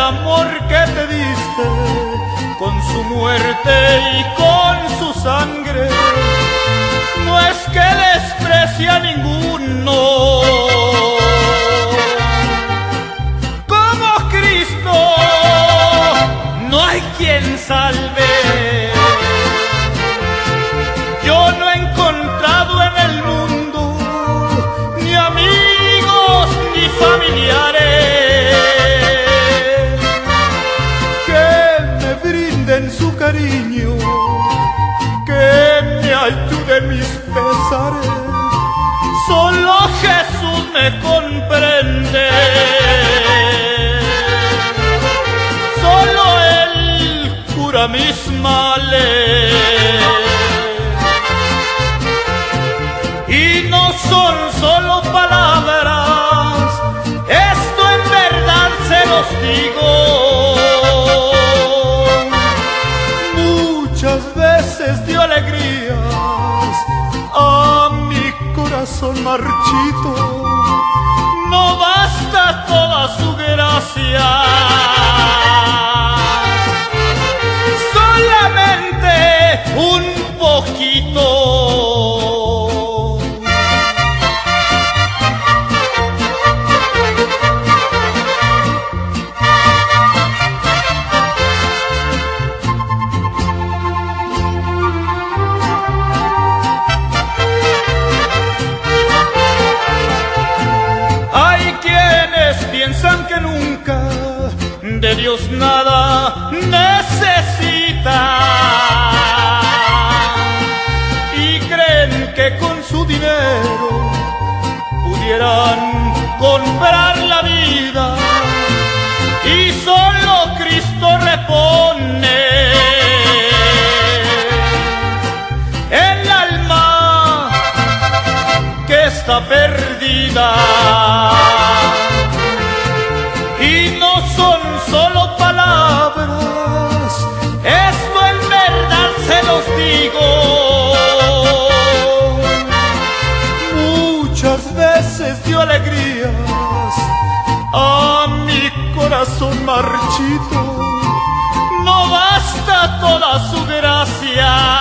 amor que te diste, con su muerte y con su sangre, no es que desprecie a ninguno. Como Cristo no hay quien salve. Yo no he encontrado en el mundo ni amigos ni familiares que me brinden su cariño, que me ayude en mis pesares. Solo Jesús me comprende, solo Él cura mis males. Y no son solo palabras, esto en verdad se los digo. Muchas veces dio alegrías a mi corazón marchito. No basta toda su gracia, solamente un poquito. Piensan que nunca de Dios nada necesitan y creen que con su dinero pudieran comprar la vida, y solo Cristo repone el alma que está perdida. Y no son solo palabras, esto en verdad se los digo. Muchas veces dio alegrías a mi corazón marchito. No basta toda su gracia,